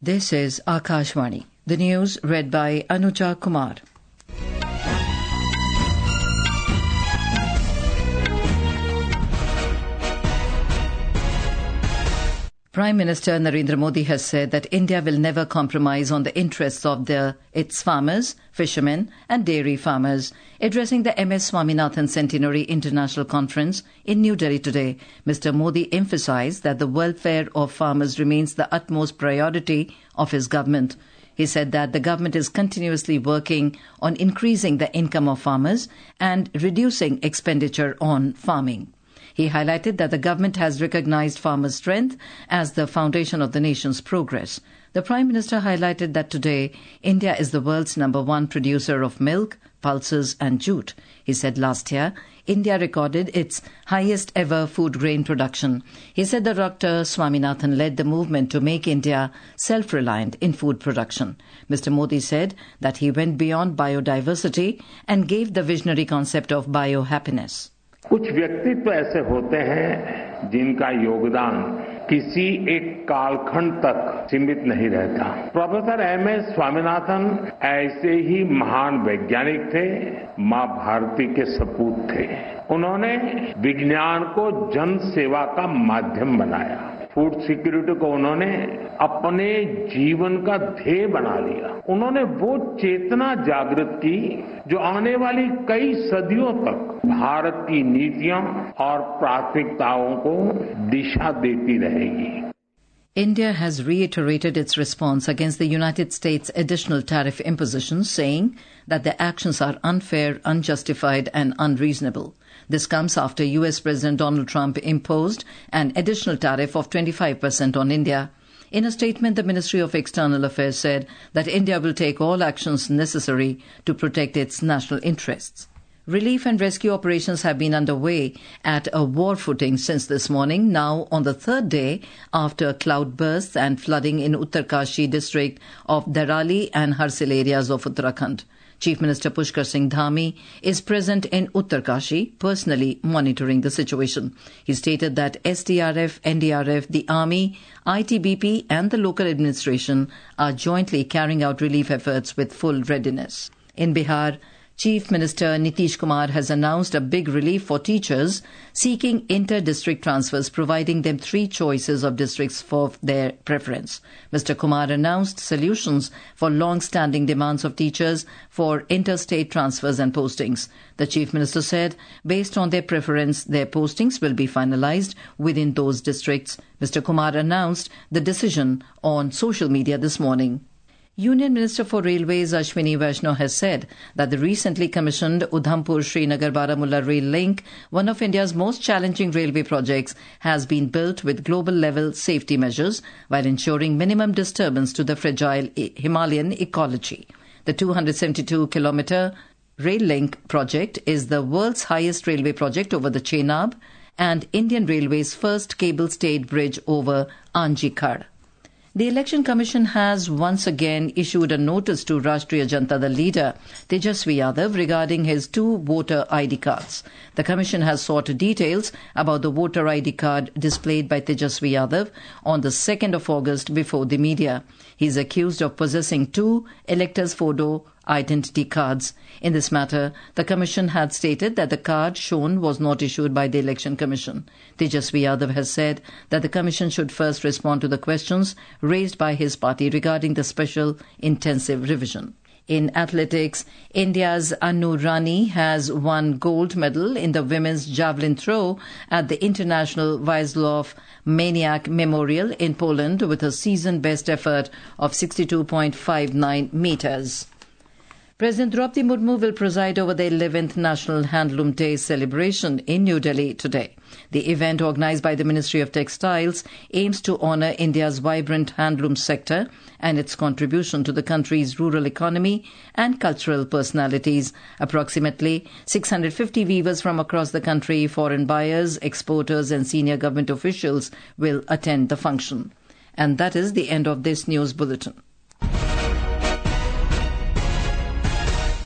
This is Akashvani. The news read by Anuja Kumar. Prime Minister Narendra Modi has said that India will never compromise on the interests of its farmers, fishermen and dairy farmers. Addressing the MS Swaminathan Centenary International Conference in New Delhi today, Mr. Modi emphasized that the welfare of farmers remains the utmost priority of his government. He said that the government is continuously working on increasing the income of farmers and reducing expenditure on farming. He highlighted that the government has recognized farmers' strength as the foundation of the nation's progress. The Prime Minister highlighted that today India is the world's #1 producer of milk, pulses and jute. He said last year India recorded its highest ever food grain production. He said that Dr. Swaminathan led the movement to make India self-reliant in food production. Mr. Modi said that he went beyond biodiversity and gave the visionary concept of bio-happiness. कुछ व्यक्तित्व ऐसे होते हैं जिनका योगदान किसी एक कालखंड तक सीमित नहीं रहता। प्रोफेसर MS स्वामीनाथन ऐसे ही महान वैज्ञानिक थे, मां भारती के सपूत थे। उन्होंने विज्ञान को जन सेवा का माध्यम बनाया। फूड सिक्योरिटी को उन्होंने अपने जीवन का ध्येय बना लिया। उन्होंने वो चेतना जागृत की जो आने वाली कई सदियों तक भारत की नीतियों और प्राथमिकताओं को दिशा देती रहेगी। India has reiterated its response against the United States' additional tariff impositions, saying that the actions are unfair, unjustified and unreasonable. This comes after US President Donald Trump imposed an additional tariff of 25% on India. In a statement, the Ministry of External Affairs said that India will take all actions necessary to protect its national interests. Relief and rescue operations have been underway at a war footing since this morning, now on the third day after cloudbursts and flooding in Uttarkashi district of Darali and Harsil areas of Uttarakhand. Chief Minister Pushkar Singh Dhami is present in Uttarkashi, personally monitoring the situation. He stated that SDRF, NDRF, the Army, ITBP and the local administration are jointly carrying out relief efforts with full readiness. In Bihar, Chief Minister Nitish Kumar has announced a big relief for teachers seeking inter-district transfers, providing them 3 choices of districts for their preference. Mr. Kumar announced solutions for long-standing demands of teachers for interstate transfers and postings. The Chief Minister said, based on their preference, their postings will be finalized within those districts. Mr. Kumar announced the decision on social media this morning. Union Minister for Railways Ashwini Vaishnaw has said that the recently commissioned Udhampur-Srinagar-Baramulla rail link, one of India's most challenging railway projects, has been built with global-level safety measures while ensuring minimum disturbance to the fragile Himalayan ecology. The 272-kilometre rail link project is the world's highest railway project over the Chenab and Indian Railways' first cable-stayed bridge over Anjikhar. The Election Commission has once again issued a notice to Rashtriya Janata Dal leader Tejaswi Yadav regarding his 2 voter ID cards. The Commission has sought details about the voter ID card displayed by Tejaswi Yadav on the 2nd of August before the media. He is accused of possessing 2 electors' photo identity cards. In this matter, the Commission had stated that the card shown was not issued by the Election Commission. Tejaswi Yadav has said that the Commission should first respond to the questions raised by his party regarding the special intensive revision. In athletics, India's Annu Rani has won gold medal in the women's javelin throw at the International Wisław Maniak Memorial in Poland with a season best effort of 62.59 meters. President Draupadi Murmu will preside over the 11th National Handloom Day celebration in New Delhi today. The event, organized by the Ministry of Textiles, aims to honor India's vibrant handloom sector and its contribution to the country's rural economy and cultural personalities. Approximately 650 weavers from across the country, foreign buyers, exporters and senior government officials will attend the function. And that is the end of this news bulletin.